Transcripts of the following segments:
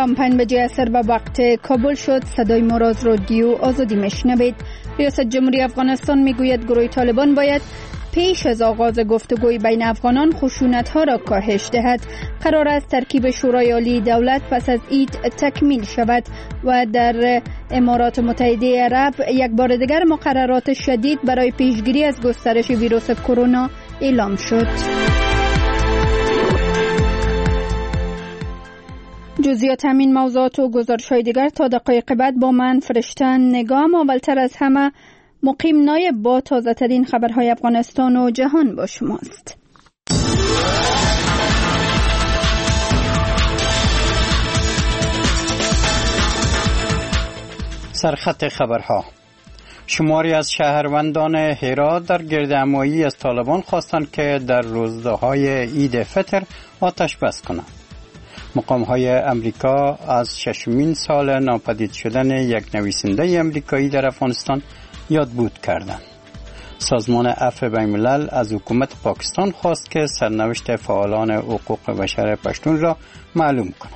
سلام، 5 بجه عصر به وقت کابل شد. صدای ما را از رادیو آزادی میشنوید. ریاست جمهوری افغانستان میگوید گروه طالبان باید پیش از آغاز گفتگوی بین افغانان خشونت‌ها را کاهش دهد. قرار است ترکیب شورای عالی دولت پس از عید تکمیل شود و در امارات متحده عرب یک بار دیگر مقررات شدید برای پیشگیری از گسترش ویروس کرونا اعلام شد. جزئیات همین موضوعات و گزارش‌های دیگر تا دقایق بعد با من فرشته نگام. اولتر از همه مقیم نایب با تازه ترین خبرهای افغانستان و جهان با شماست. سرخط خبرها: شماری از شهروندان هرات در گردهمایی از طالبان خواستند که در روزهای عید فطر آتش بس کنند. مقام‌های امریکا از 6مین سال ناپدید شدن یک نویسنده امریکایی در افغانستان یادبود کردند. سازمان عفو بین‌الملل از حکومت پاکستان خواست که سرنوشت فعالان حقوق بشر پشتون را معلوم کند.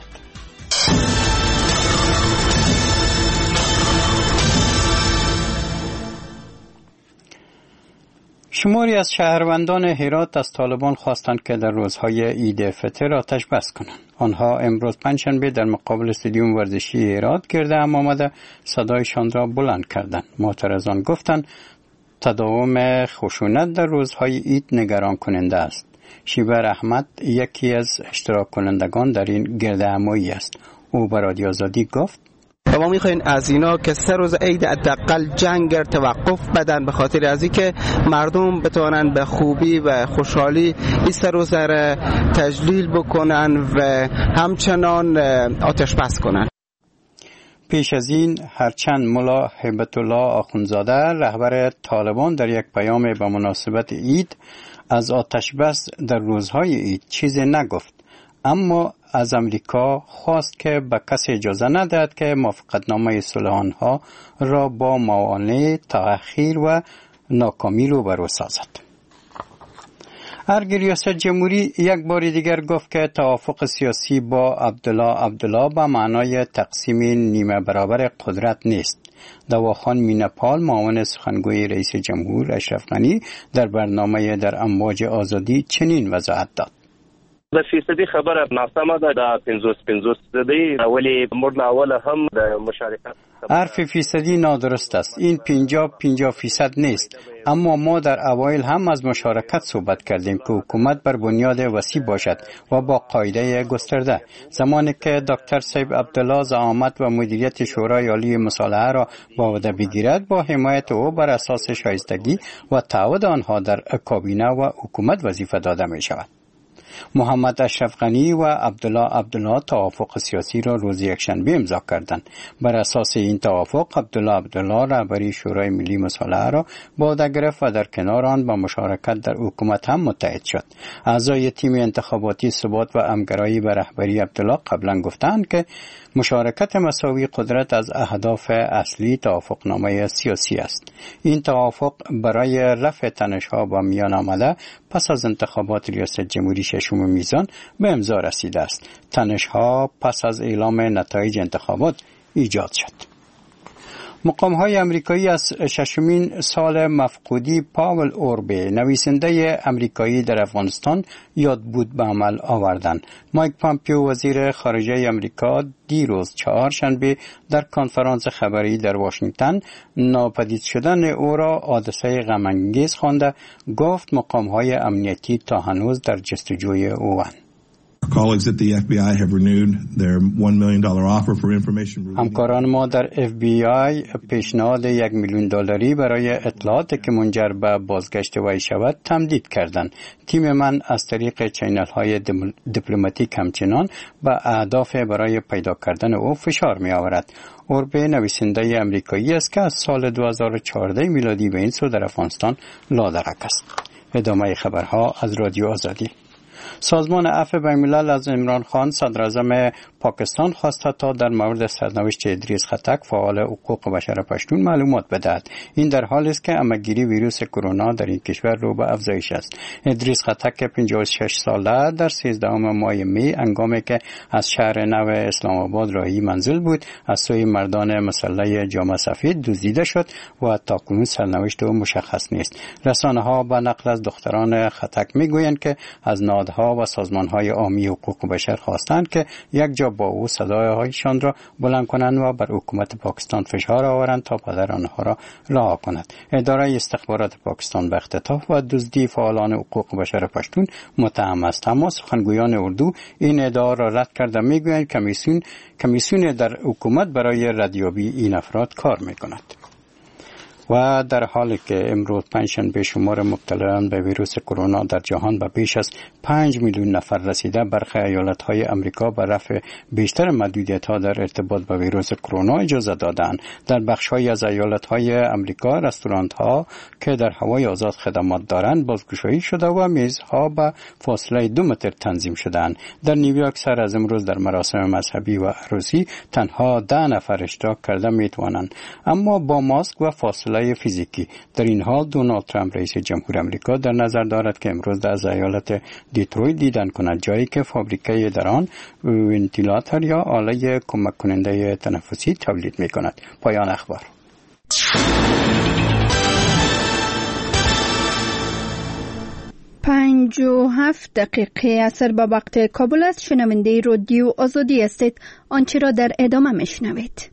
شماری از شهروندان هرات از طالبان خواستند که در روزهای عید فطر آتش بس کنند. آنها امروز پنجشنبه در مقابل استادیوم ورزشی هرات گردههم آمده صدایشان را بلند کردند. معترضان گفتند تداوم خشونت در روزهای عید نگران کننده است. شیبر احمد یکی از اشتراک کنندگان در این گردهمایی است. او به رادیو آزادی گفت و ما میخوایم از اینا که 3 روز عید حداقل جنگ توقف بدن، به خاطر از اینکه مردم بتوانند به خوبی و خوشحالی این 3 روز را تجلیل بکنن و همچنان آتش بس کنن. پیش از این هرچند ملا هیبت الله آخوندزاده رهبر طالبان در یک پیام به مناسبت عید از آتش بس در روزهای عید چیزی نگفت، اما از امریکا خواست که به کسی اجازه ندهد که موافقتنامه صلح آنها را با موانع تأخیر و ناکامی روبرو سازد. ریاست جمهوری یک بار دیگر گفت که توافق سیاسی با عبدالله به معنای تقسیم نیمه برابر قدرت نیست. دواخان مینپال معاون سخنگوی رئیس جمهور اشرف غنی در برنامه در امواج آزادی چنین وضاحت داد. د فیصدی خبره ناسمه ده، د 50 دی، ولی مورد اول هم د مشارکت حرف فیصدی نادرست است. این 50% نیست، اما ما در اوایل هم از مشارکت صحبت کردیم که حکومت بر بنیاد وسیع باشد و با قاعده گسترده. زمانی که دکتر سیب عبدالله زعامت و مدیریت شورای عالی مصالحه را با عهده بگیرد، با حمایت او بر اساس شایستگی و تعهد آنها در کابینه و حکومت وظیفه داده می شود. محمد اشرف غنی و عبدالله توافق سیاسی را روز یکشنبه امضا کردند. بر اساس این توافق عبدالله رهبری شورای ملی مصالحه را با عهده گرفت و در کنار آن با مشارکت در حکومت هم متحد شد. اعضای تیم انتخاباتی ثبات و همگرایی به رهبری عبدالله قبلا گفتند که مشارکت مساوی قدرت از اهداف اصلی توافقنامه سیاسی است. این توافق برای رفع تنش‌ها با میان آمده پس از انتخابات ریاست جمهوری 6 میزان به امضا رسیده است. تنش‌ها پس از اعلام نتایج انتخابات ایجاد شد. مقام‌های امریکایی از 6مین سال مفقودی پاول اوربه نویسنده امریکایی در افغانستان یادبود به عمل آوردند. مایک پامپیو وزیر خارجه امریکا دیروز چهارشنبه در کنفرانس خبری در واشنگتن ناپدید شدن او را حادثه غم‌انگیز خوانده، گفت مقام‌های امنیتی تا هنوز در جستجوی اوند. همکاران ما در FBI پیشنهاد $1 میلیون برای اطلاعاتی که منجر به بازگشت وی شود تمدید کردند. تیم من از طریق چینل‌های دیپلماتیک همچنان به اهداف برای پیدا کردن او فشار می آورد. اوربه نویسنده امریکایی است که از سال 2014 میلادی به این سو در افغانستان لادرک است. ادامه خبرها از رادیو آزادی. سازمان عفو بین‌الملل از عمران خان صدراعظم پاکستان خواسته تا در مورد سرنوشت ادریس خطک فعال حقوق بشر پشتون معلومات بدهد. این در حالی است که همه‌گیری ویروس کرونا در این کشور رو به افزایش است. ادریس خطک 56 ساله در 13 ماه می هنگامی که از شهر نو اسلام آباد راهی منزل بود از سوی مردان مسلح جامه سفید دزدیده شد و تاکنون سرنوشت او مشخص نیست. رسانه‌ها به نقل از دختران خطک میگویند که از نهادها و سازمان‌های عامی حقوق بشر خواستند که یک جا با او صدایشان را بلند کنند و بر حکومت پاکستان فشار آورند تا پدر آنها را رها کند. اداره استخبارات پاکستان به اختطاف و دزدی فعالان حقوق بشر پشتون متهم است، اما سخنگویان اردو این ادعا را رد کرده میگویند کمیسیون در حکومت برای ردیابی این افراد کار میکند. و در حالی که امروز پنجشنبه شمار مبتلایان به ویروس کرونا در جهان به بیش از 5 میلیون نفر رسیده، برخی ایالت‌های آمریکا به رفع بیشتر محدودیت‌ها در ارتباط با ویروس کرونا اجازه دادند. در بخش‌های از ایالت‌های آمریکا رستوران‌ها که در هوای آزاد خدمات دارند بازگشایی شده و میزها به فاصله 2 متر تنظیم شده‌اند. در نیویورک سر از امروز در مراسم مذهبی و عروسی تنها 10 نفر اشتراک کرده می‌توانند، اما با ماسک و فاصله فیزیکی. در این حال دونالد ترامپ رئیس جمهور آمریکا در نظر دارد که امروز در ایالت دیترویت دیدن کند، جایی که فابریکه در آن ونتیلاتور یا آله کمک کننده تنفسی تولید می کند. پایان اخبار. 57 دقیقه عصر به وقت کابل است. شنونده رادیو آزادی هستید. آنچه را در ادامه میشنوید.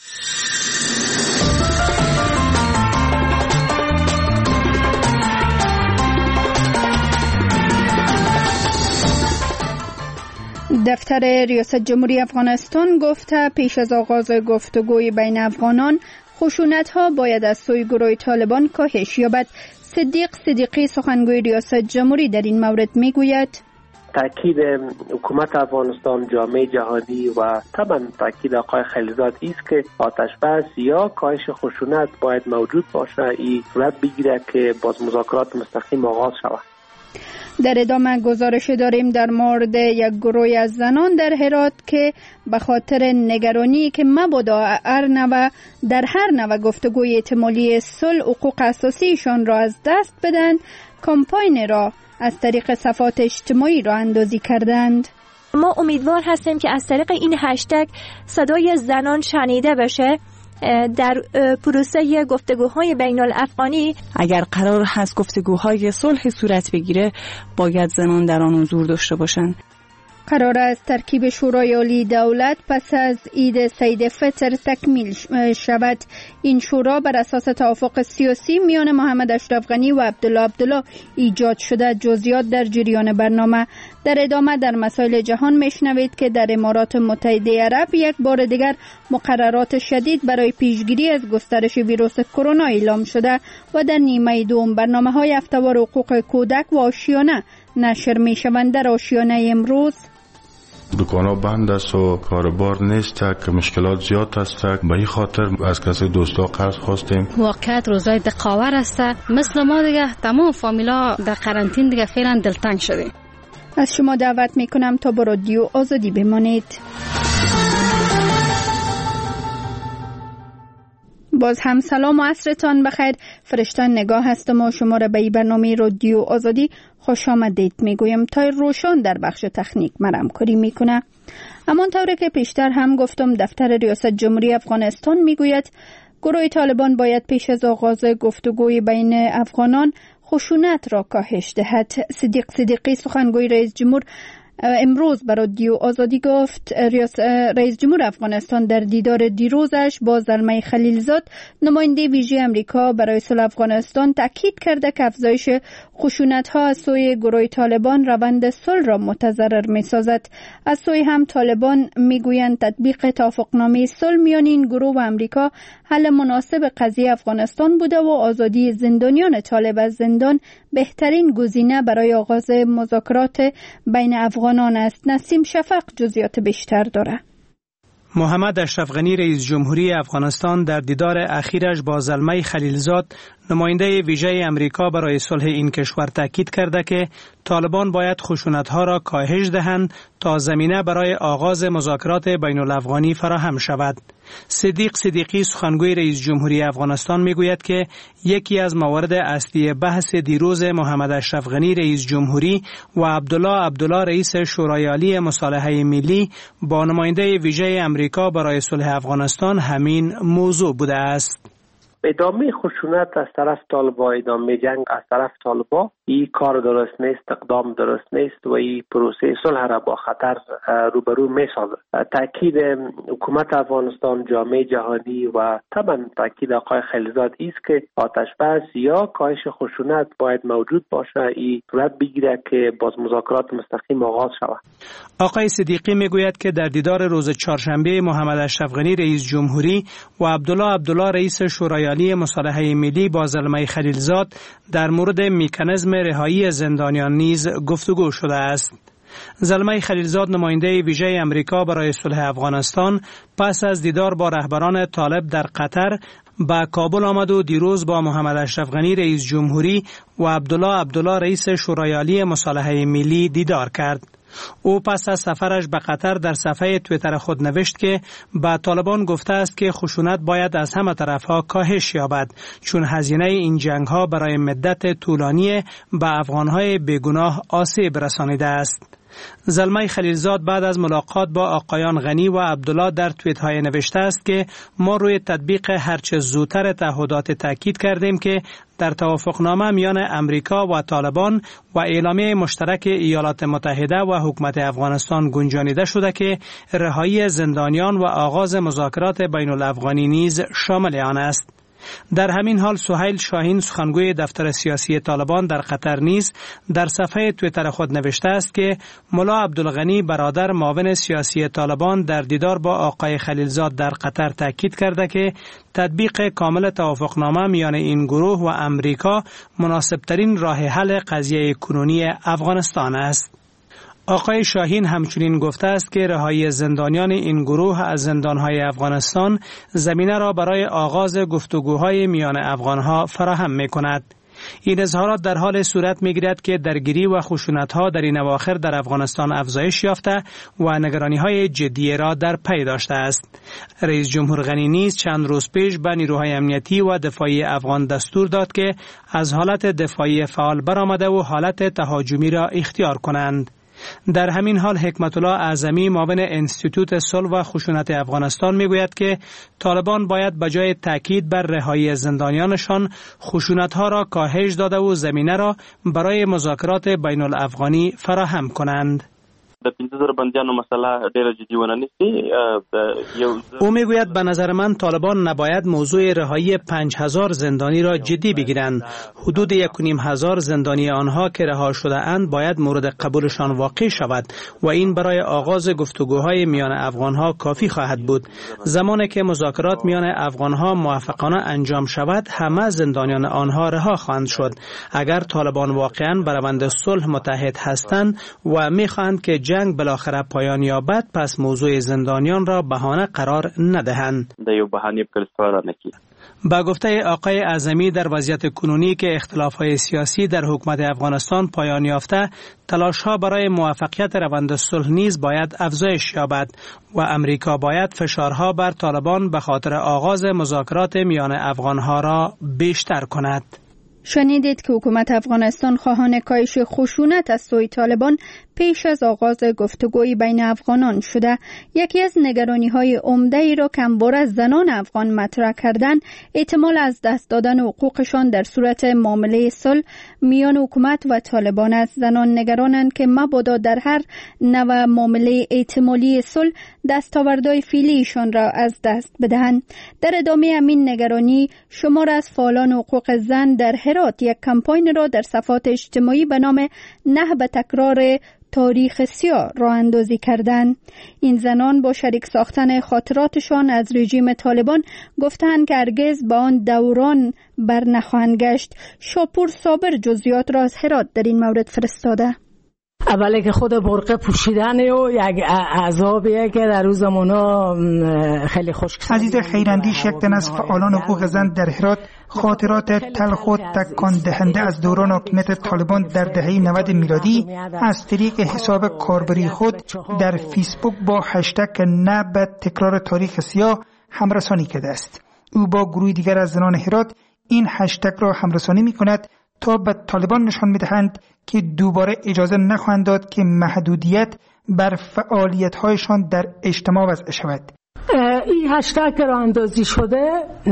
دفتر ریاست جمهوری افغانستان گفته پیش از آغاز گفتگوی بین افغانان خشونت‌ها باید از سوی گروه طالبان کاهش یابد. صدیق صدیقی سخنگوی ریاست جمهوری در این مورد میگوید تاکید حکومت افغانستان، جامعه جهانی و طبعا تاکید آقای خلیلزاد است که آتش بس یا کاهش خشونت باید موجود باشه، این صورت بگیره که باز مذاکرات مستقیم آغاز شود. در ادامه گزارش داریم در مورد یک گروه از زنان در هرات که به خاطر نگرانی که مبادا در هر نوع گفتگوی احتمالی صلح حقوق اساسیشان را از دست بدن، کمپاین را از طریق صفحات اجتماعی را اندازی کردند. ما امیدوار هستیم که از طریق این هشتگ صدای زنان شنیده بشه در پروسه گفتگوهای بین الافغانی. اگر قرار هست گفتگوهای صلح صورت بگیره باید زنان در آن حضور داشته باشند. قرار است ترکیب شورای عالی دولت پس از عید سید فطر تکمیل شود. این شورا بر اساس توافق سیاسی میان محمد اشرف غنی و عبدالله ایجاد شده. جزئیات در جریان برنامه. در ادامه در مسائل جهان میشنوید که در امارات متحده عرب یک بار دیگر مقررات شدید برای پیشگیری از گسترش ویروس کرونا اعلام شده و در نیمه دوم برنامه‌های هفته‌وار حقوق کودک و آشیانه نشر میشوند. در آشیانه امروز دکانا بند است و کاربار نیست که مشکلات زیاد است. به این خاطر از کسی دوستا قرض خواستیم. واقعیت روزای دقاور است. مثل ما دیگه تمام فامیلا در قرنطین دیگه فعلا دلتنگ شده. از شما دعوت میکنم تا با رادیو آزادی بمانید. باز هم سلام و عصرتان بخیر. فرشتان نگاه هستم و شما را به این برنامه رادیو آزادی خوش آمدید میگویم. تا روشن در بخش تکنیک مرمکاری میکنه. همانطور که پیشتر هم گفتم دفتر ریاست جمهوری افغانستان میگوید گروه طالبان باید پیش از آغاز گفتگوی بین افغانان خشونت را کاهش دهد. صدیق صدیقی سخنگوی رئیس جمهور امروز بر رادیو آزادی گفت رئیس جمهور افغانستان در دیدار دیروزش با زلمه خلیلزاد نماینده ویژه امریکا برای صلح افغانستان تاکید کرده که افزایش خشونت‌ها از سوی گروه طالبان روند صلح را متضرر می‌سازد. از سوی هم طالبان میگویند تطبیق توافقنامه صلح میان این گروه و امریکا حل مناسب قضیه افغانستان بوده و آزادی زندانیان طالب از زندان بهترین گزینه برای آغاز مذاکرات بین افغانان است. نسیم شفق جزئیات بیشتر داره. محمد اشرف غنی رئیس جمهوری افغانستان در دیدار اخیرش با زلمه خلیلزاد نماینده ویژه امریکا برای صلح این کشور تاکید کرده که طالبان باید خشونت‌ها را کاهش دهند تا زمینه برای آغاز مذاکرات بین الافغانی فراهم شود. صدیق صدیقی سخنگوی رئیس جمهوری افغانستان میگوید که یکی از موارد اصلی بحث دیروز محمد اشرف غنی رئیس جمهوری و عبدالله رئیس شورای عالی مصالحه ملی با نماینده ویژه امریکا برای صلح افغانستان همین موضوع بوده است. ادامه خشونت از طرف طالبان، ادامه جنگ از طرف طالبان، این کار درست نیست، اقدام درست نیست و این پروسه صلح را با خطر روبرو می‌سازد. تاکید حکومت افغانستان، جامعه جهانی و طبعا تاکید آقای خلیلزاد است که آتش بس یا کاهش خشونت باید موجود باشه، این صورت بگیره که باز مذاکرات مستقیم آغاز شود. آقای صدیقی میگوید که در دیدار روز چهارشنبه محمد اشرف غنی رئیس جمهوری و عبدالله رئیس شورای عالی مصالحه ملی با زلمه خلیلزاد در مورد مکانیزم رهایی زندانیان نیز گفتگو شده است. زلمه خلیلزاد نماینده ویژه امریکا برای صلح افغانستان پس از دیدار با رهبران طالب در قطر به کابل آمد و دیروز با محمد اشرف غنی رئیس جمهوری و عبدالله رئیس شورای عالی مصالحه ملی دیدار کرد. او پس از سفرش به قطر در صفحه توییتر خود نوشت که به طالبان گفته است که خشونت باید از همه طرفها کاهش یابد، چون هزینه این جنگ‌ها برای مدت طولانی به افغان‌های بیگناه آسیب رسانیده است. زلمه خلیلزاد بعد از ملاقات با آقایان غنی و عبدالله در توییت‌های نوشته است که ما روی تطبیق هرچه زودتر تعهدات تاکید کردیم که در توافقنامه میان امریکا و طالبان و اعلامیه مشترک ایالات متحده و حکومت افغانستان گنجانیده شده که رهایی زندانیان و آغاز مذاکرات بین الافغانی نیز شامل آن است. در همین حال سهیل شاهین سخنگوی دفتر سیاسی طالبان در قطر نیز در صفحه توییتر خود نوشته است که ملا عبدالغنی برادر معاون سیاسی طالبان در دیدار با آقای خلیلزاد در قطر تاکید کرده که تطبیق کامل توافقنامه میان این گروه و امریکا مناسبترین راه حل قضیه کنونی افغانستان است. آقای شاهین همچنین گفته است که رهایی زندانیان این گروه از زندانهای افغانستان زمینه را برای آغاز گفتگوهای میان افغانها فراهم می کند. این اظهارات در حال صورت می گیرد که درگیری و خشونت‌ها در این اواخر در افغانستان افزایش یافته و نگرانی‌های جدی را در پی داشته است. رئیس جمهور غنی نیز چند روز پیش به نیروهای امنیتی و دفاعی افغان دستور داد که از حالت دفاعی فعال برآمده و حالت تهاجمی را اختیار کنند. در همین حال حکمت الله اعظمی معاون انستیتوت صلح و خشونت افغانستان میگوید که طالبان باید بجای تاکید بر رهایی زندانیانشان خشونت‌ها را کاهش داده و زمینه را برای مذاکرات بین الافغانی فراهم کنند. د 15000 بندیانو مسله ډیره جدي ونه نیسي. او میگوید به نظر من طالبان نباید موضوع رهایی 5000 زندانی را جدی بگیرند. حدود 1500 زندانی آنها که رها شده اند باید مورد قبولشان واقع شود و این برای آغاز گفتگوهای میان افغانها کافی خواهد بود. زمانی که مذاکرات میان افغانها موفقانه انجام شود همه زندانیان آنها رها خواهند شد. اگر طالبان واقعا بر روند صلح متحد هستند و میخواهند که جنگ بالاخره پایان یابد پس موضوع زندانیان را بهانه قرار ندهند. با گفته آقای اعظمی در وضعیت کنونی که اختلاف‌های سیاسی در حکومت افغانستان پایان یافته، تلاش‌ها برای موفقیت روند صلح نیز باید افزایش یابد و امریکا باید فشارها بر طالبان به خاطر آغاز مذاکرات میان افغان‌ها را بیشتر کند. شنیدید که حکومت افغانستان خواهان کاهش خشونت از سوی طالبان پیش از آغاز گفتگوی بین افغانان شده. یکی از نگرانی‌های عمده ای را که همواره از زنان افغان مطرح کردن احتمال از دست دادن حقوقشان در صورت معامله صلح میان حکومت و طالبان است. زنان نگرانند که مبادا در هر نوع معامله احتمالی صلح دستاوردهای فعلیشان را از دست بدهند. در ادامه همین نگرانی شمار از فعالان حقوق زن در هرات یک کمپاین را در صفحات اجتماعی به نام نه به تکرار تاریخ سیاه راه اندازی کردند. این زنان با شریک ساختن خاطراتشان از رژیم طالبان گفتند که هرگز به آن دوران بر نخواهند گشت. شاپور صابر جزئیات را از هرات در این مورد فرستاده. اولی که خود برقه پوشیدن و یک عذابیه که در روز زمانا خیلی خوش. عزیز خیراندیش، یک تن از فعالان حقوق زن در هرات خاطرات تلخ و تکان دهنده از دوران حکومت طالبان در دهه 90 میلادی از طریق حساب کاربری خود در فیسبوک با هشتگ نه به تکرار تاریخ سیاه همرسانی کرده است. او با گروه دیگر از زنان هرات این هشتگ را همرسانی می‌کند تا به طالبان نشان می‌دهند که دوباره اجازه نخواهند داد که محدودیت بر فعالیت‌هایشان در اجتماع وضع شود. این هشتگ راه اندازی شده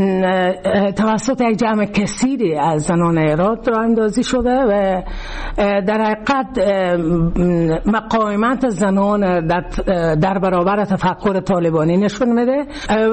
توسط یک جمع کثیری از زنان هرات راه اندازی شده و در حقیقت مقاومت زنان در برابر تفکر طالبانی نشون میده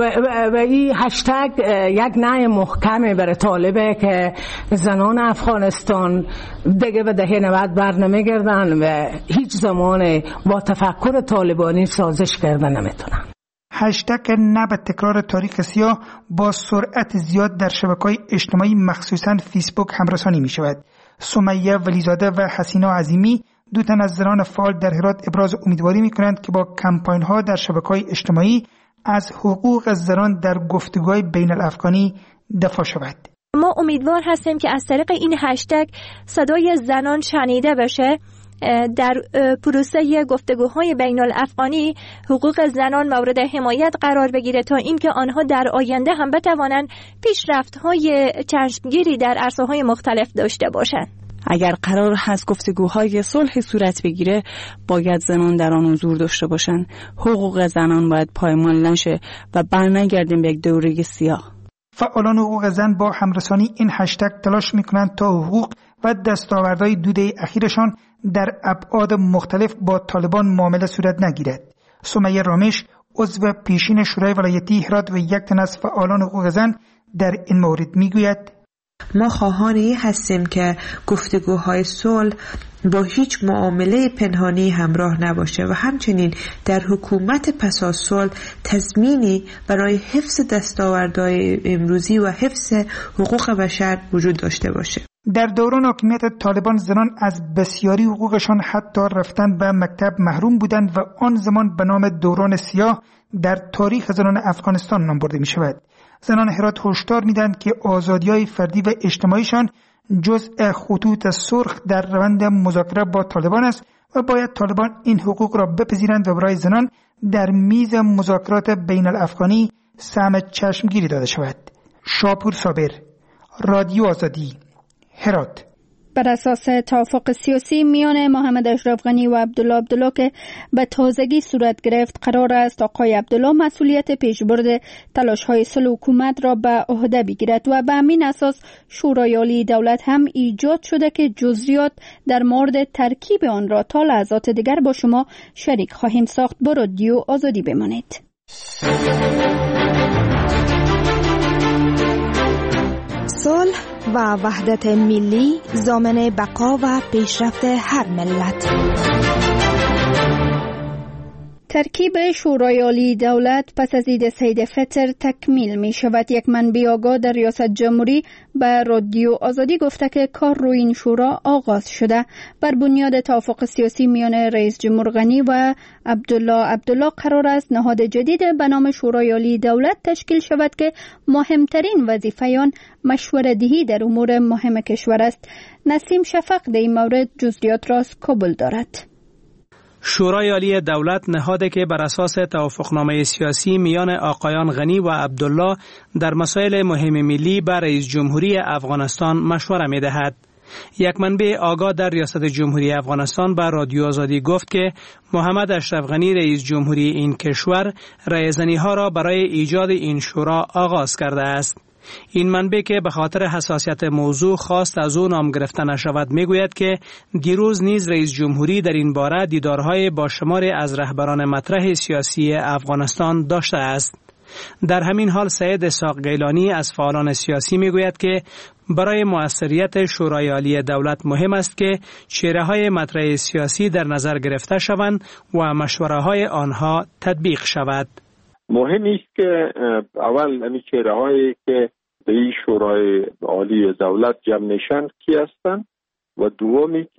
و این هشتگ یک نهی محکمی برای طالبه که زنان افغانستان دیگه به دهه 90 بر نمیگردن و هیچ زمان با تفکر طالبانی سازش کردن نمیتونن. هشتگ نه به تکرار تاریخ سیاه با سرعت زیاد در شبکه‌های اجتماعی مخصوصاً فیسبوک همرسانی می شود. سمیه ولیزاده و حسینا عظیمی، دو تن از زنان فعال در هرات، ابراز امیدواری می کنند که با کمپاین‌ها در شبکه‌های اجتماعی از حقوق زنان در گفتگوهای بین الافغانی دفاع شود. ما امیدوار هستیم که از طریق این هشتگ صدای زنان شنیده بشه. در پروسه گفتگوهای بین الافغانی حقوق زنان مورد حمایت قرار بگیره تا اینکه آنها در آینده هم بتوانند پیشرفت‌های چشمگیری در عرصه‌های مختلف داشته باشند. اگر قرار هست گفتگوهای صلح صورت بگیره باید زنان در آن حضور داشته باشند. حقوق زنان باید پایمال نشه و برنگردیم به یک دوره سیاه. فعالان حقوق زن با همرسانی این هشتگ تلاش می‌کنند تا حقوق و دستاوردهای دو دهه اخیرشان در ابعاد مختلف با طالبان معامله صورت نگیرد. سمیه رامش، عضو پیشین شورای ولایتی هرات و یک تن از فعالان حقوق زن، در این مورد میگوید: ما خواهان این هستیم که گفتگوهای صلح با هیچ معامله پنهانی همراه نباشه و همچنین در حکومت پس از صلح تضمینی برای حفظ دستاوردهای امروزی و حفظ حقوق بشر وجود داشته باشه. در دوران حکومت طالبان زنان از بسیاری حقوقشان حتی رفتن به مکتب محروم بودند و آن زمان به نام دوران سیاه در تاریخ زنان افغانستان نام برده می شود. زنان هرات هشدار میدند که آزادی‌های فردی و اجتماعیشان جزء خطوط سرخ در روند مذاکره با طالبان است و باید طالبان این حقوق را بپذیرند و برای زنان در میز مذاکرات بین الافغانی سهم چشمگیری داده شود. شاپور صابر، رادیو آزادی، هرات. بر اساس توافق سیاسی میان محمد اشرف غنی و عبدالله عبدالله که به تازگی صورت گرفت، قرار است آقای عبدالله مسئولیت پیشبرد تلاش‌های صلح حکومت را به عهده بگیرد و به همین اساس شورای عالی دولت هم ایجاد شده که جزئیات در مورد ترکیب آن را تا لحظات دیگر با شما شریک خواهیم ساخت. با رادیو آزادی بمانید. صلح و وحدت ملی ضامن بقا و پیشرفت هر ملت. ترکیب شورای عالی دولت پس از عید سید فطر تکمیل می شود. یک منبع آگاه در ریاست جمهوری به رادیو آزادی گفته که کار روی این شورا آغاز شده. بر بنیاد توافق سیاسی میان رئیس جمهور غنی و عبدالله قرار است نهاد جدید به نام شورای عالی دولت تشکیل شود که مهمترین وظیفه آن مشوره‌دهی در امور مهم کشور است. نسیم شفق در این مورد جزئیات را از کابل دارد. شورای عالی دولت نهادی که بر اساس توافقنامه سیاسی میان آقایان غنی و عبدالله در مسائل مهم ملی به رئیس جمهوری افغانستان مشوره می دهد. یک منبع آگاه در ریاست جمهوری افغانستان به رادیو آزادی گفت که محمد اشرف غنی رئیس جمهوری این کشور رایزنی ها را برای ایجاد این شورا آغاز کرده است. این منبع که به خاطر حساسیت موضوع خواست از او نام گرفته نشود میگوید که دیروز نیز رئیس جمهوری در این باره دیدارهای با شماری از رهبران مطرح سیاسی افغانستان داشته است. در همین حال سید اسحاق گیلانی از فعالان سیاسی میگوید که برای موثریت شورای عالی دولت مهم است که چهره‌های مطرح سیاسی در نظر گرفته شوند و مشوره‌های آنها تطبیق شود. مهم است که اول همین چهره‌هایی که به این شورای عالی دولت جمع نشن کی هستند و دومی که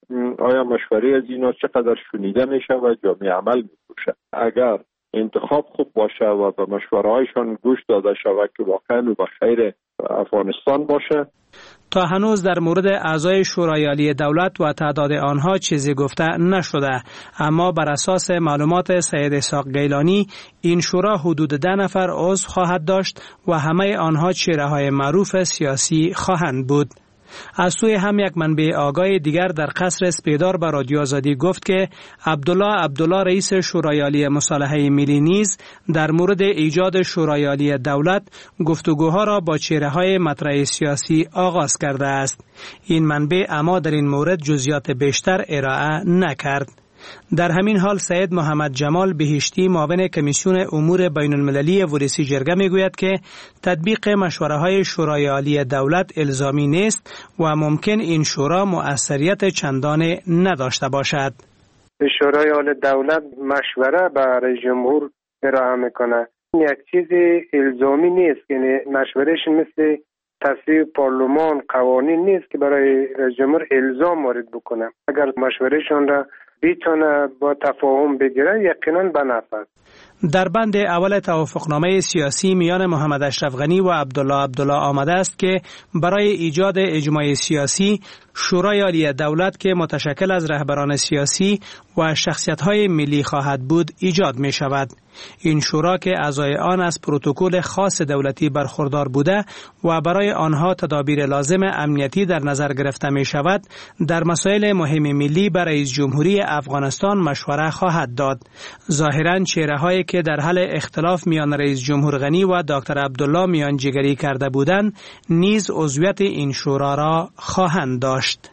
آیا مشوره از اینا چقدر شنیده میشه و جامعه عمل میشه. اگر انتخاب خوب باشه و به مشوره‌هایشان گوش داده شود که واقعا به خیر افغانستان باشه. تا هنوز در مورد اعضای شورای عالی دولت و تعداد آنها چیزی گفته نشده، اما بر اساس معلومات سید اسحاق گیلانی این شورا حدود 10 نفر عضو خواهد داشت و همه آنها چهره‌های معروف سیاسی خواهند بود. از سوی هم یک منبع آگاه دیگر در قصر اسپیدار به رادیو آزادی گفت که عبدالله رئیس شورای عالی مصالحه ملی نیز در مورد ایجاد شورای عالی دولت گفتگوها را با چهره‌های مطرح سیاسی آغاز کرده است. این منبع اما در این مورد جزئیات بیشتر ارائه نکرد. در همین حال سید محمد جمال بهشتی معاون کمیسیون امور بین المللی ورسی جرگه میگوید که تطبیق مشوره‌های شورای عالی دولت الزامی نیست و ممکن این شورا مؤثریت چندانه نداشته باشد. شورای عالی دولت مشوره به رئیس جمهور ارائه میکنه. یک چیز الزامی نیست، یعنی مشورهش مثل تصویب پارلمان قوانین نیست که برای رئیس جمهور الزام وارد بکنه. اگر مشورهشون را بیتونه با تفاهم بگیره یقینا به نفع. در بند اول توافقنامه سیاسی میان محمد اشرف غنی و عبدالله آمده است که برای ایجاد اجماع سیاسی شورای عالی دولت که متشکل از رهبران سیاسی و شخصیت‌های ملی خواهد بود ایجاد می شود. این شورا که اعضای آن از پروتکل خاص دولتی برخوردار بوده و برای آنها تدابیر لازم امنیتی در نظر گرفته می شود، در مسائل مهم ملی برای رئیس جمهوری افغانستان مشوره خواهد داد. ظاهراً چهره‌هایی که در حال اختلاف میان رئیس جمهور غنی و دکتر عبدالله میانجیگری کرده بودند نیز عضویت این شورا را خواهند داشت.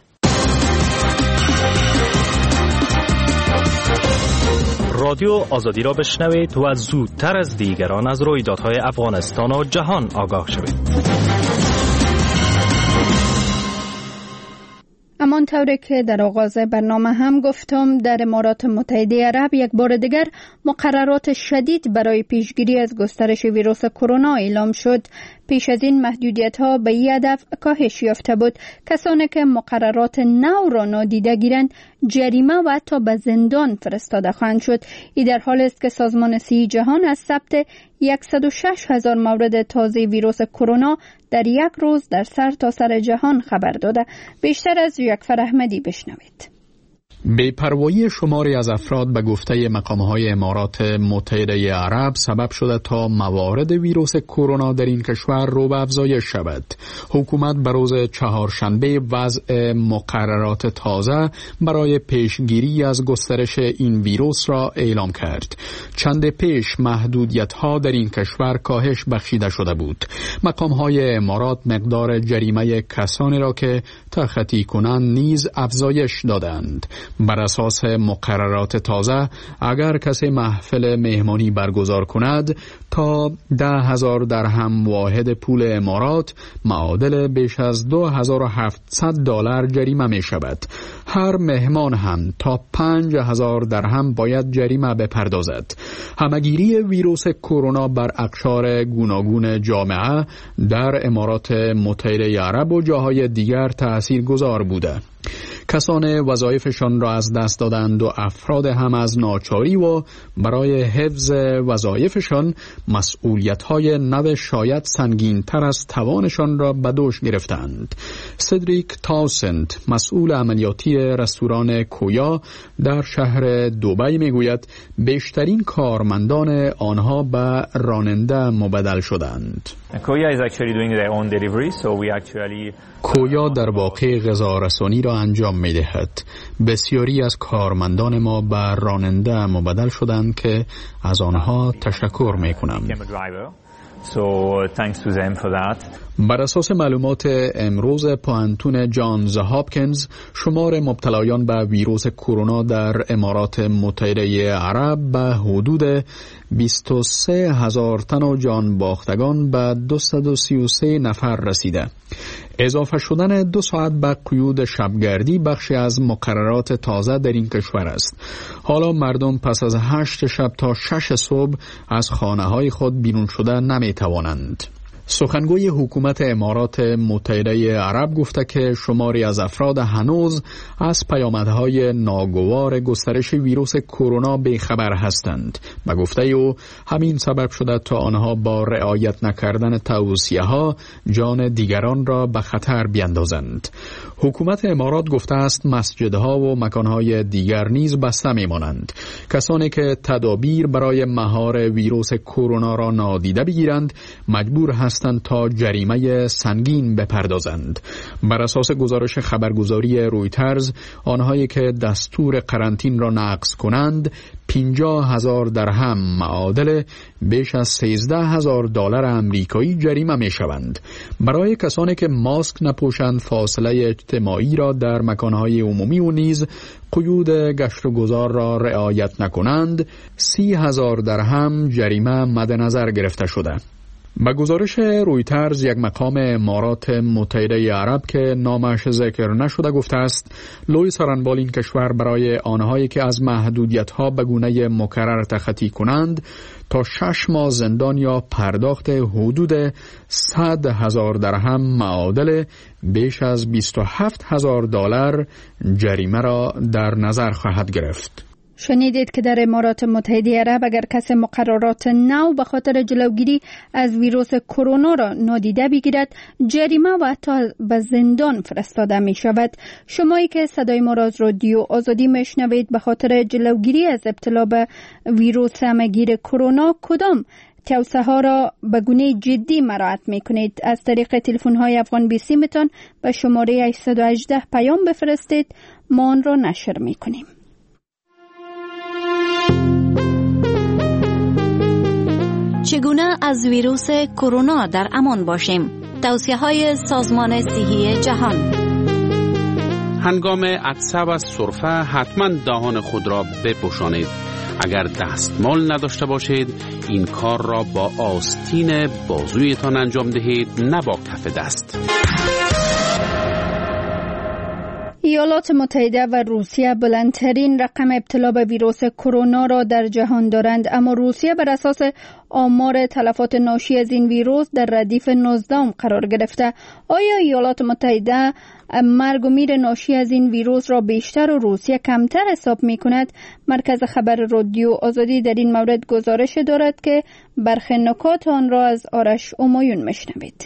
رادیو آزادی را بشنوید و زودتر از دیگران از رویدادهای افغانستان و جهان آگاه شوید. همانطور که در آغاز برنامه هم گفتم، در امارات متحده عرب یک بار دیگر مقررات شدید برای پیشگیری از گسترش ویروس کرونا اعلام شد. پیش از این محدودیت‌ها به این هدف کاهش یافته بود. کسانی که مقررات نو را نادیده گیرند جریمه و حتی به زندان فرستاده خواهند شد. این در حالی است که سازمان صحی جهان از ثبت 106,000 مورد تازه ویروس کرونا در یک روز در سرتاسر جهان خبر داده. بیشتر از یکفر احمدی بشنوید. بی‌پروایی شماری از افراد به گفته مقام‌های امارات متحده عرب سبب شده تا موارد ویروس کرونا در این کشور رو به افزایش شود. حکومت به روز چهارشنبه وضع مقررات تازه برای پیشگیری از گسترش این ویروس را اعلام کرد. چند پیش محدودیت‌ها در این کشور کاهش بخشیده شده بود. مقام‌های امارات مقدار جریمه کسانی را که تخطی کنند نیز افزایش دادند. بر اساس مقررات تازه اگر کسی محفل مهمانی برگزار کند تا 10,000 درهم واحد پول امارات معادل بیش از $2,700 جریمه می شود. هر مهمان هم تا 5,000 درهم باید جریمه بپردازد. همگیری ویروس کرونا بر اقشار گوناگون جامعه در امارات متحده عرب و جاهای دیگر تاثیرگذار بوده. کسان وظایفشان را از دست دادند و افراد هم از ناچاری و برای حفظ وظایفشان مسئولیت‌های نو شاید سنگین‌تر از توانشان را به دوش گرفتند. سدریک تاوسند، مسئول عملیاتی رستوران کویا در شهر دبی میگوید بیشترین کارمندان آنها به راننده مبدل شدند. کویا در واقع غذارسانی را انجام می دهد. بسیاری از کارمندان ما به راننده مبدل شدند که از آنها تشکر می کنم. بر اساس معلومات امروز پانتون جانز هاپکینز، شمار مبتلایان به ویروس کرونا در امارات متحده عرب به حدود 23,000 تن و جان باختگان به 233 نفر رسیده. اضافه شدن 2 ساعت به قیود شبگردی بخشی از مقررات تازه در این کشور است. حالا مردم پس از 8 شب تا 6 صبح از خانه‌های خود بیرون شده نمی توانند. سخنگوی حکومت امارات متحده عرب گفته که شماری از افراد هنوز از پیامدهای ناگوار گسترش ویروس کرونا بیخبر هستند و گفته او همین سبب شده تا آنها با رعایت نکردن توصیه‌ها جان دیگران را به خطر بیندازند. حکومت امارات گفته است مسجدها و مکانهای دیگر نیز بسته میمانند. کسانی که تدابیر برای مهار ویروس کرونا را نادیده بگیرند مجبور هستند تا جریمه سنگین بپردازند. بر اساس گزارش خبرگزاری رویترز، آنهایی که دستور قرنطین را نقض کنند 50,000 درهم معادل بیش از $13,000 آمریکایی جریمه می شوند. برای کسانی که ماسک نپوشند، فاصله اجتماعی را در مکانهای عمومی و نیز قیود گشت و گذار را رعایت نکنند 30,000 درهم جریمه مد نظر گرفته شده. با گزارش رویترز، یک مقام امارات متحده عرب که نامش ذکر نشده گفته است لوی سرانبال این کشور برای آنهایی که از محدودیت‌ها به گونه مکرر تخطی کنند تا 6 ماه زندان یا پرداخت حدود 100,000 درهم معادل بیش از $27,000 جریمه را در نظر خواهد گرفت. شنیدید که در امارات متحده عرب اگر کسی مقررات نو به خاطر جلوگیری از ویروس کرونا را نادیده بگیرد جریمه و حتی به زندان فرستاده می شود. شمایی که صدای ما را از رادیو آزادی میشنوید به خاطر جلوگیری از ابتلا به ویروس همگیر کرونا کدام توصیه ها را به گونه جدی مراعات می کنید؟ از طریق تلفن های افغان بیسی میتون به شماره 818 پیام بفرستید، ما آن را نشر می کنیم. چگونه از ویروس کرونا در امان باشیم؟ توصیه‌های سازمان صحی جهان. هنگام عطسه و سرفه حتما دهان خود را بپوشانید. اگر دستمال نداشته باشید این کار را با آستین بازویتان انجام دهید، نه با کف دست. ایالات متحده و روسیه بلندترین رقم ابتلا به ویروس کرونا را در جهان دارند، اما روسیه بر اساس آمار تلفات ناشی از این ویروس در ردیف 19 قرار گرفته. آیا ایالات متحده مرگ و میر ناشی از این ویروس را بیشتر و روسیه کمتر حساب می کند؟ مرکز خبر رادیو آزادی در این مورد گزارش دارد که برخی نکات آن را از آرش امایون میشنوید.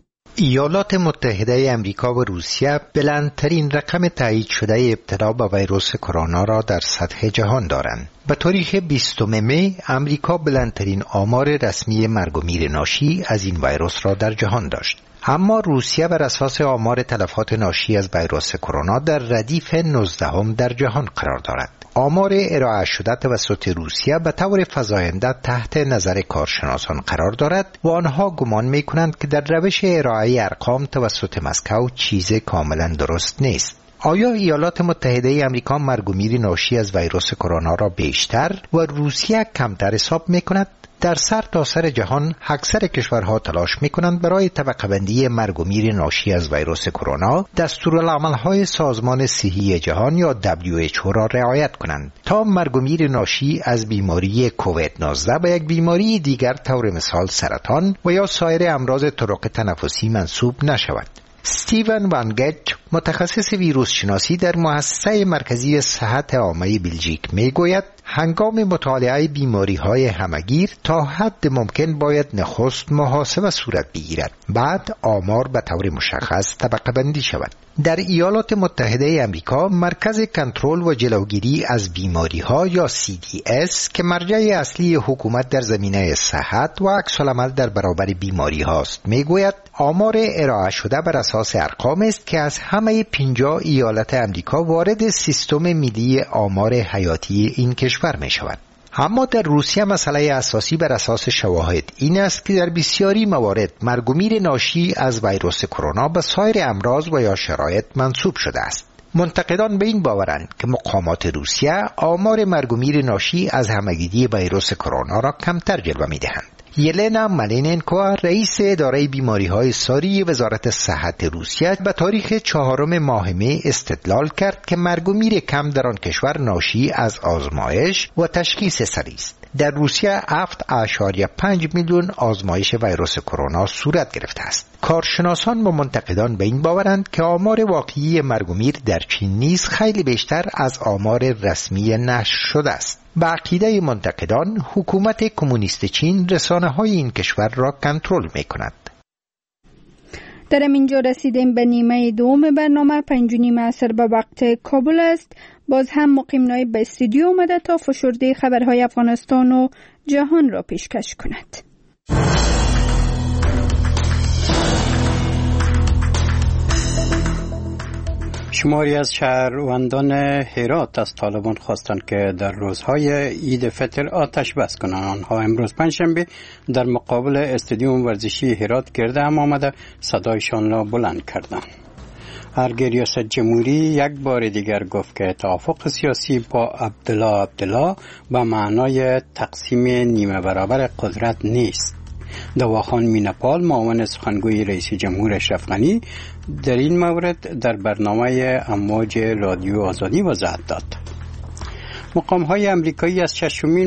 ایالات متحده امریکا و روسیه بلندترین رقم تایید شده ابتلا به ویروس کرونا را در سطح جهان دارند. به تاریخ 20 می امریکا بلندترین آمار رسمی مرگ و میر ناشی از این ویروس را در جهان داشت. اما روسیه بر اساس آمار تلفات ناشی از ویروس کرونا در ردیف 19 در جهان قرار دارد. آمار ارائه شده توسط روسیه به طور فزاینده تحت نظر کارشناسان قرار دارد و آنها گمان می کنند که در روش ارائه ارقام توسط مسکو چیز کاملا درست نیست. آیا ایالات متحده امریکا مرگ و میر ناشی از ویروس کرونا را بیشتر و روسیه کمتر حساب می کند؟ در سر تا سر جهان اکثر کشورها تلاش می‌کنند برای طبقه بندی مرگ و میر ناشی از ویروس کرونا دستورالعمل‌های سازمان صحی جهان یا WHO را رعایت کنند تا مرگ و میر ناشی از بیماری کووید 19 به یک بیماری دیگر طور مثال سرطان و یا سایر امراض طرق تنفسی منسوب نشود. استیون وانگت، متخصص ویروس شناسی در مؤسسه مرکزی صحت عامه بلژیک میگوید هنگام مطالعه بیماری‌های همگیر تا حد ممکن باید نخست محاسبه صورت بگیرد، بعد آمار به طور مشخص طبقه بندی شود. در ایالات متحده امریکا مرکز کنترل و جلوگیری از بیماری‌ها یا CDC که مرجع اصلی حکومت در زمینه صحت و عکس‌العمل در برابر بیماری‌ها است میگوید آمار ارائه شده بر اساس ارقام است که از همه 50 ایالت امریکا وارد سیستم ملی آمار حیاتی این کشور می شود. اما در روسیه مسئله اساسی بر اساس شواهد این است که در بسیاری موارد مرگ و میر ناشی از ویروس کرونا به سایر امراض و یا شرایط منسوب شده است. منتقدان به این باورند که مقامات روسیه آمار مرگ و میر ناشی از همگیری ویروس کرونا را کمتر جلوه می دهند. یلنا مالیننکو، رئیس اداره بیماری‌های ساری وزارت صحت روسیه، به تاریخ 4 ماه می استدلال کرد که مرگ و میر کم در آن کشور ناشی از آزمایش و تشخیص سریع است. در روسیه 7.5 میلیون آزمایش ویروس کرونا صورت گرفته است. کارشناسان و منتقدان به این باورند که آمار واقعی مرگ و میر در چین نیز خیلی بیشتر از آمار رسمی نشر شده است. به عقیده منتقدان حکومت کمونیست چین رسانه‌های این کشور را کنترل می‌کند. در اینجا رسیدیم به نیمه دوم برنامه. 5:30 عصر به وقت کابل است. باز هم مقیم نایب به استودیو آمده تا فشرده خبرهای افغانستان و جهان را پیشکش کند. شماری از شهروندان هرات از طالبان خواستند که در روزهای عید فطر آتش بس کنند. آنها امروز پنجشنبه در مقابل استادیوم ورزشی هرات گرده هم آمده صدایشان را بلند کردند. ارگ ریاست جمهوری یک بار دیگر گفت که توافق سیاسی با عبدالله به معنای تقسیم نیمه برابر قدرت نیست. دواخان مینپال معاون سخنگوی رئیس جمهور اشرف غنی در این مورد در برنامه امواج رادیو آزادی وضاحت داد. مقام‌های امریکایی از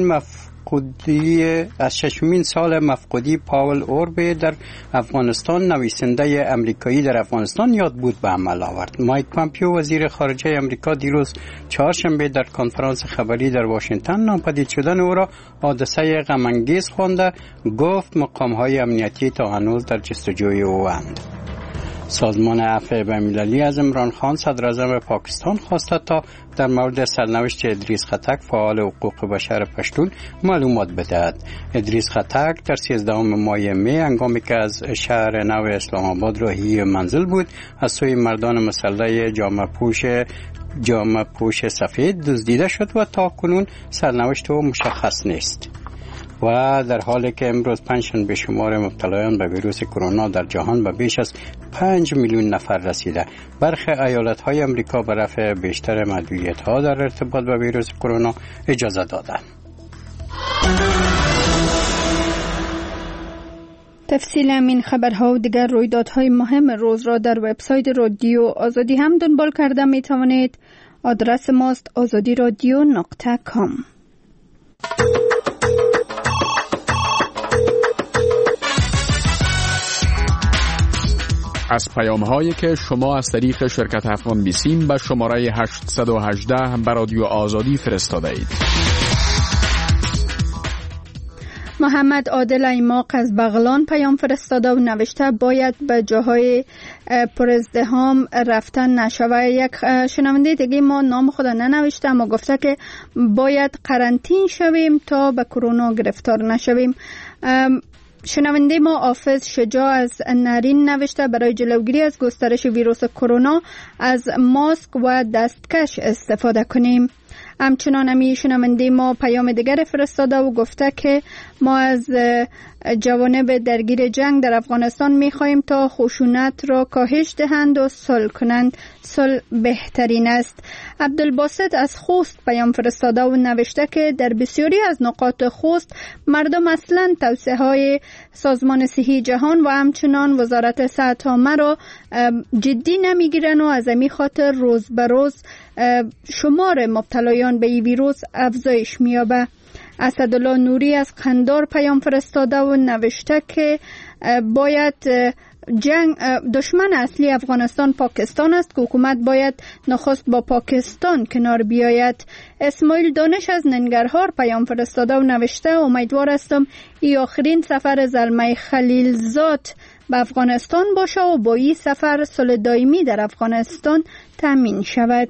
ششمین سال مفقودی پاول اوربه در افغانستان، نویسنده امریکایی در افغانستان، یاد بود به عمل آورد. مایک پامپیو وزیر خارجه امریکا دیروز چهارشنبه در کنفرانس خبری در واشنگتن ناپدید شدن او را حادثه غم‌انگیز خوانده، گفت مقام‌های امنیتی تا هنوز در جستجوی اوند. سازمان عفو بین‌المللی از عمران خان صدراعظم پاکستان خواسته تا در مورد سرنوشت ادریس خطک فعال حقوق بشر پشتون معلومات بدهد. ادریس خطک در 13 ماه می هنگامی که از شهر نو اسلام آباد راهی منزل بود از سوی مردان مسلح جامه پوش سفید دزدیده شد و تا کنون سرنوشت او مشخص نیست. و در حالی که امروز پنجشنبه شمار مبتلایان به ویروس کرونا در جهان به بیش از 5 میلیون نفر رسیده، برخی ایالت‌های آمریکا به رفع بیشتر محدودیت‌ها در ارتباط با ویروس کرونا اجازه دادند. تفصیل این خبرها و دیگر رویدادهای مهم روز را در وبسایت رادیو آزادی هم دنبال کرده می توانید. آدرس ماست azadiradio.com. از پیام‌هایی که شما از طریق شرکت افغان بیسیم به شماره 818 به رادیو آزادی فرستاده اید. محمد عادل ایماق از بغلان پیام فرستاده و نوشته باید به جاهای پرازدحام رفتن نشوه. یک شنونده دیگه ما نام خود ننوشته اما گفته که باید قرنطین شویم تا به کرونا گرفتار نشویم. شنونده ما حافظ شجاع از نرین نوشته برای جلوگیری از گسترش ویروس کرونا از ماسک و دستکش استفاده کنیم. همچنان همی شنونده ما پیام دیگر فرستاده و گفته که ما از جوانب درگیر جنگ در افغانستان می‌خواهیم تا خشونت را کاهش دهند و صلح کنند. صلح بهترین است. عبدالباسط از خوست پیام فرستاده و نوشته که در بسیاری از نقاط خوست مردم اصلا توصیه‌های سازمان صحی جهان و همچنان وزارت صحت عامه را جدی نمیگیرند و از همین خاطر روز به روز شمار مبتلایان به این ویروس افزایش می‌یابد. اسدالله نوری از قندار پیام فرستاده و نوشته که باید دشمن اصلی افغانستان پاکستان است که حکومت باید نخست با پاکستان کنار بیاید. اسماعیل دانش از ننگرهار پیام فرستاده و نوشته امیدوار هستم این آخرین سفر زلمه خلیلزاد به افغانستان باشه و با این سفر صلح دائمی در افغانستان تامین شود.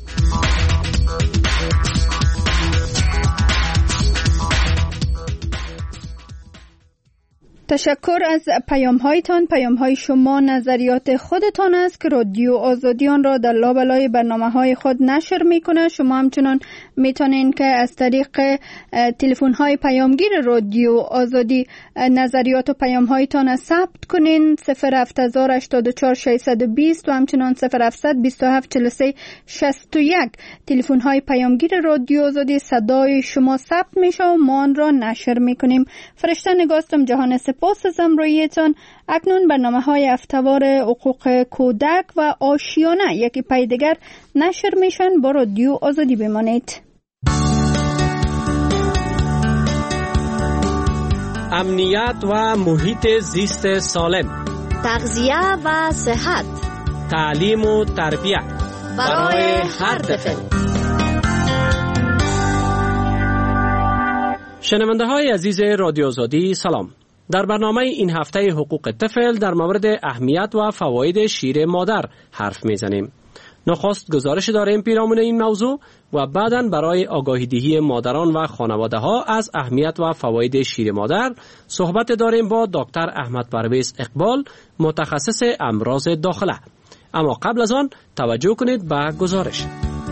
تشکر از پیام‌هایتان. پیام‌های شما نظریات خودتان است که رادیو آزادی آن را در لابلای برنامه‌های خود نشر می‌کند. شما همچنان می‌تونین که از طریق تلفن‌های پیامگیر رادیو آزادی نظریات و پیام‌هایتان ثبت کنین 07084 و همچنان 07272743661. تلفن‌های پیامگیر رادیو آزادی صدای شما ثبت میشه و ما آن را نشر می‌کنیم. فرشته نگاستم جهان سپاس از همراهیتان. اکنون برنامه‌های هفته‌وار حقوق کودک و آشیانه یکی پای دیگر نشر میشن. با رادیو آزادی بمانید. امنیت و محیط زیست سالم، تغذیه و صحت، تعلیم و تربیت برای هر طفل. شنونده های عزیز رادیو آزادی سلام. در برنامه این هفته حقوق طفل در مورد اهمیت و فواید شیر مادر حرف میزنیم. نخست گزارش داریم پیرامون این موضوع و بعداً برای آگاهی دهی مادران و خانواده ها از اهمیت و فواید شیر مادر صحبت داریم با دکتر احمد پرویز اقبال، متخصص امراض داخله. اما قبل از آن توجه کنید به گزارش.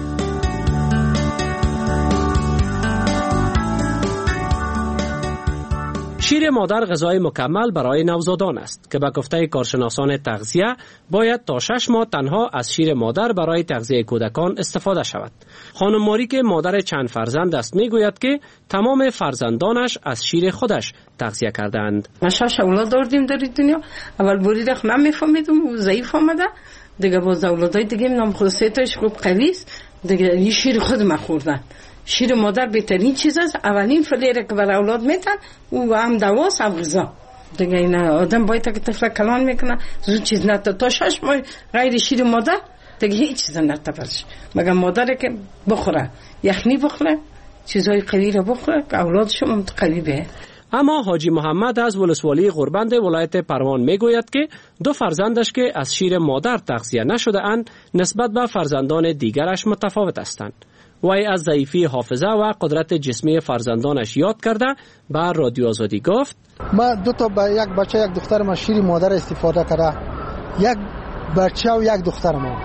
شیر مادر غذای مکمل برای نوزادان است که به گفته کارشناسان تغذیه باید تا 6 ماه تنها از شیر مادر برای تغذیه کودکان استفاده شود. خانم ماریک مادر چند فرزند است میگوید که تمام فرزندانش از شیر خودش تغذیه کردند. ما 6 اولاد داشتیم در دنیا. اول بوری رخ من میفهمیدم و ضعیف آمده. دیگه باز اولادای دیگه نام خود 3 تاش خوب قوی است. دیگه این شیر خود ما خوردن. شیر مادر بهترین چیز است. اولین فلیره که برای اولاد میتن و هم دواست هم غذا. دیگه این آدم باید که طفل کلان میکنه زود چیز نتا تا 6 ماه غیر شیر مادر دیگه هیچ چیز نتا برش. مگر مادر که بخوره یخنی بخوره چیزهای قوی رو بخوره که اولادش هم قوی به. اما حاجی محمد از ولسوالی غربند ولایت پروان میگوید که 2 فرزندش که از شیر مادر تغذیه نشده اند نسبت به فرزندان دیگرش متفاوت هستند. وی از ضعیفی حافظه و قدرت جسمی فرزندانش یاد کرده به رادیو آزادی گفت: ما 2 تا یک بچه یک دختر ما شیر مادر استفاده کرده. یک بچه و یک دختر ما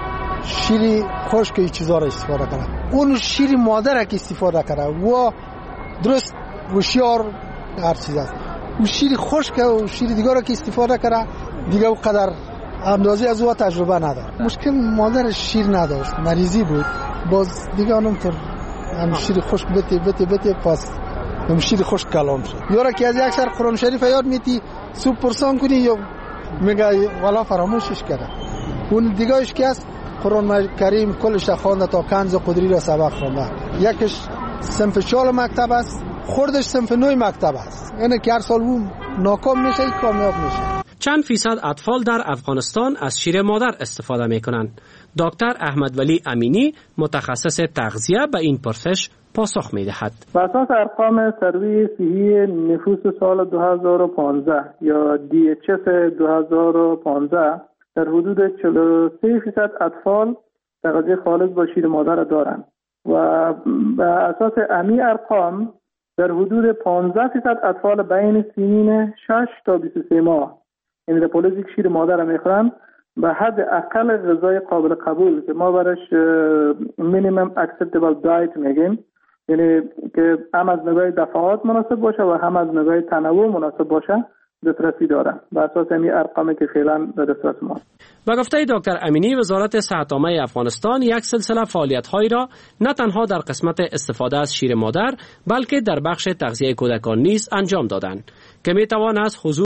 شیر خشک ای چیزا را استفاده کرده. اون شیر مادر که استفاده کرده و درست هوشیار هر چیز است. اون شیر خشک و شیر دیگر را که استفاده کرده دیگه او قدر اندازی از او تجربه نداره. مشکل مادر شیر نداشت، مریضی بود. باز دیگه اونطور هم شیر خشک بتی پس هم شیر خشک کلام شد. یارا که از یک سر قرآن شریف یاد میتی صبح پرسان کنی یا میگه والا فراموشش کرده. اون دیگهش که است قرآن کریم کلش خوانده تا کنز قدری را سبق خوانده. یکش صنف 4 مکتب است، خوردش صنف 9 مکتب است. یعنی که هر سال اون ناکام میشه کامیاب میشه. چند فیصد اطفال در افغانستان از شیر مادر استفاده میکنند؟ دکتر احمد ولی امینی متخصص تغذیه به این پرسش پاسخ میدهد. بر اساس ارقام سروی صحی نفوس سال 2015 یا DHS 2015 در حدود 43% اطفال تغذیه خالص با شیر مادر دارند و بر اساس امی ارقام در حدود 15% اطفال بین سنین 6 تا 23 ماه یعنی در پولیزی که شیر مادر میخورن به حد اقل غذای قابل قبول که ما برش مینیمم اکسپتبل دایت میگیم، یعنی که هم از نگاه دفعات مناسب باشه و هم از نگاه تنوع مناسب باشه دسترسی داره بر اساس این ارقامی که فعلا در دسترس ما. با گفته دکتر امینی وزارت صحت عامه افغانستان یک سلسله فعالیت‌هایی را نه تنها در قسمت استفاده از شیر مادر بلکه در بخش تغذیه کودکان نیز انجام دادند که میتوان از حضور